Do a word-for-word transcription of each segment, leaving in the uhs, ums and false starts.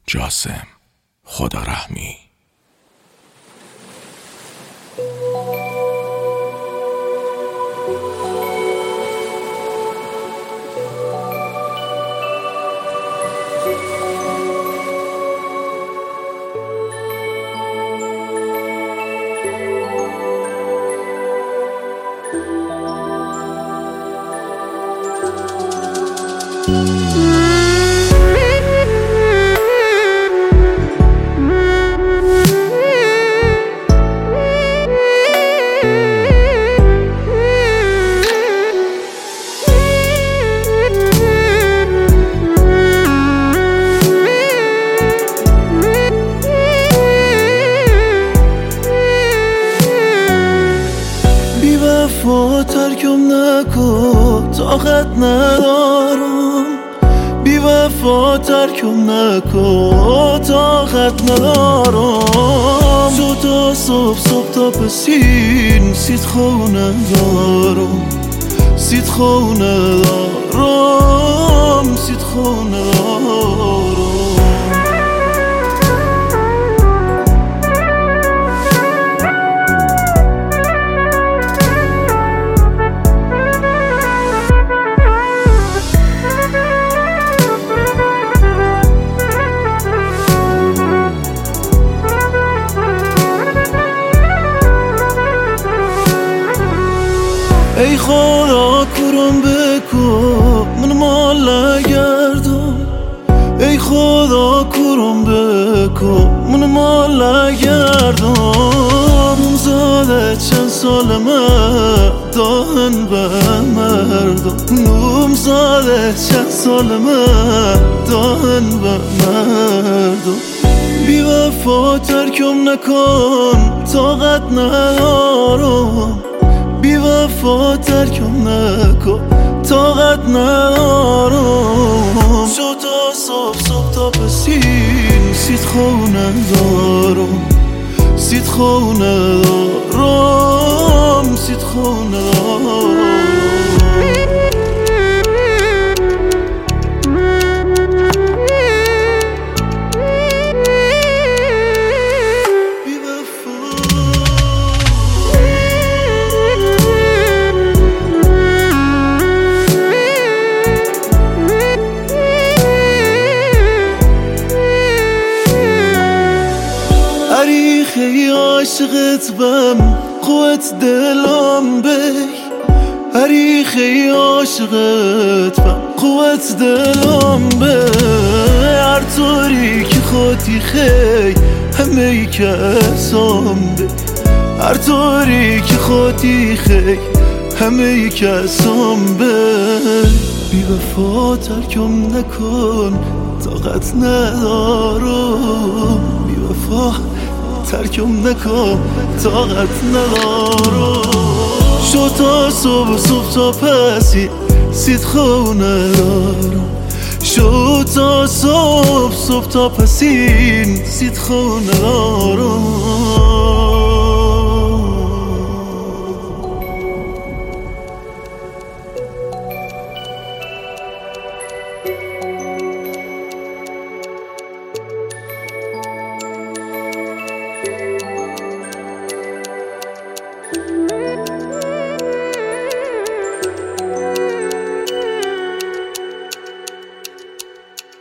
جاسم خدا رحمی. وفا ترکم نکن طاقت ندارم، بی وفا ترکم نکن طاقت ندارم. تو تا صبح صبح تا پسین سید خونه دارم، سید خونه دارم، سید خونه دارم. ای خدا کرم بکن من مال نگردم، ای خدا کرم بکن من مال نگردم. نومزاده چند سالمه داهن به مردم، نومزاده چند سالمه داهن به مردم. بی وفا ترکم نکن طاقت ندارم، بی وفا ترکم نکن طاقت ندارم. شو تا صبح صبح تا پسین سید خونه دارم، سید خونه دارم، سید خونه دارم. خیلی عاشقت بم قوت دلم بی، هری خیلی عاشقت بم قوت دلم بی. هر طوری که خودی خی همه ای کسام بی، هر طوری که خودی خی همه ای کسام بی. بی وفا ترکم نکن طاقت ندارم، بی وفا ترکم نکن طاقت ندارم. شو تا صبح صبح تا پسی سید خونه دارم، شو تا صبح صبح تا پسین سید خونه دارم.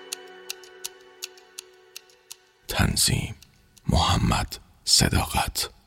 تنظیم محمد صداقت.